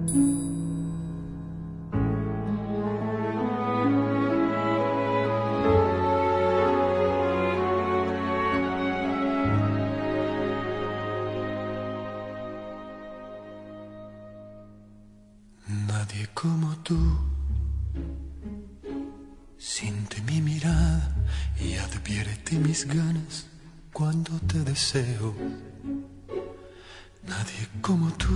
Nadie como tú siente mi mirada y advierte mis ganas cuando te deseo. Nadie como tú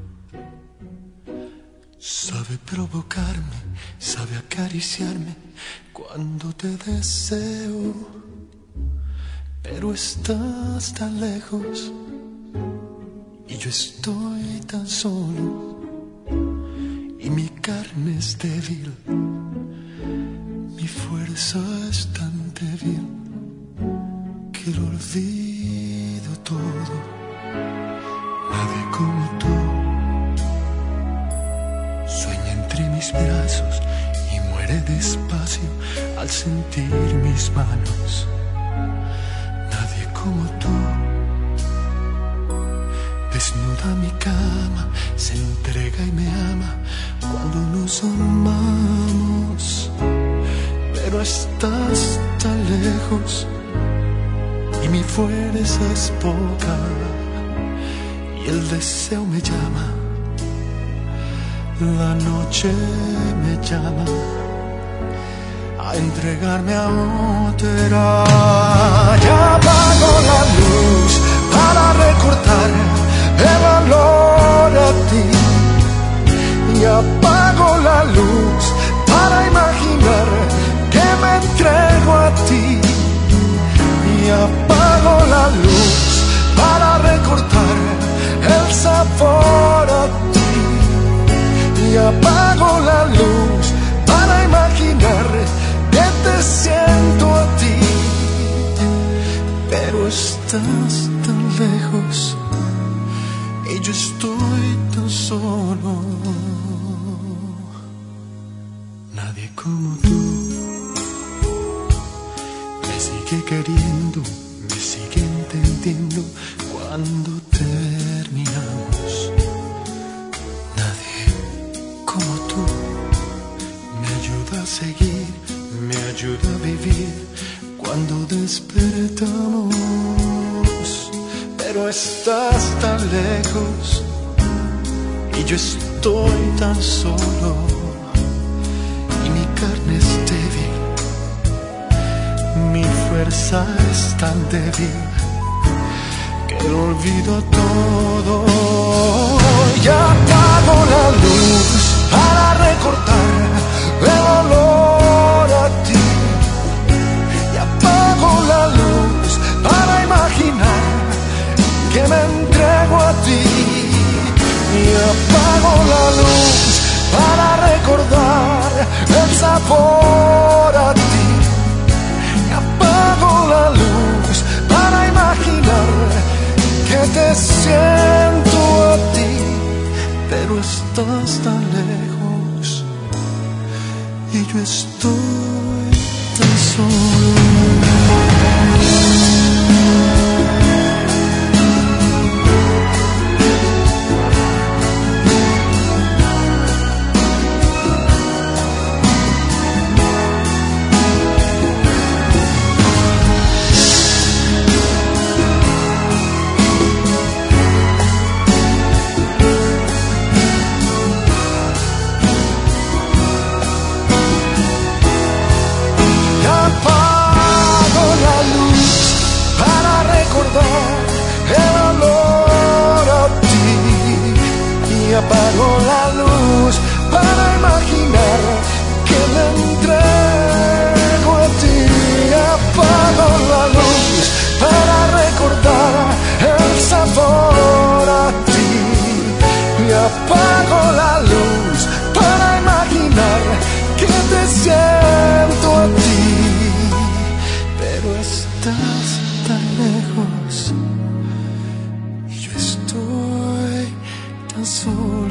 sabe provocarme, sabe acariciarme cuando te deseo. Pero estás tan lejos y yo estoy tan solo. Y mi carne es débil, mi fuerza es tan débil que lo olvido todo. Nadie como tú sueña entre mis brazos y muere despacio al sentir mis manos. Nadie como tú desnuda mi cama, se entrega y me ama cuando nos amamos. Pero estás tan lejos y mi fuerza es poca y el deseo me llama, la noche me llama a entregarme a otra. Ya apago la luz para recordar el valor a ti y apago la luz para imaginar que me entrego a ti y apago la luz para recordar el sabor a ti y apago la luz para imaginar que te siento a ti. Pero estás tan lejos y yo estoy tan solo. Nadie como tú me sigue queriendo, me sigue entendiendo cuando terminamos. Nadie como tú me ayuda a seguir, me ayuda a vivir cuando despertamos. Pero estás tan lejos y yo estoy tan solo y mi carne es débil, mi fuerza es tan débil que lo olvido todo. Ya apago la luz para recordar el olor a ti y apago la luz para imaginar que me entrego a ti y apago la luz para recordar el sabor a ti y apago la luz para imaginar que te siento a ti. Pero estás tan lejos y yo estoy tan solo. Apago la luz para imaginar que me entrego a ti. Apago la luz para recordar el sabor a ti. Y apago la luz para imaginar que te siento a ti. Pero estás tan lejos y yo estoy tan solo.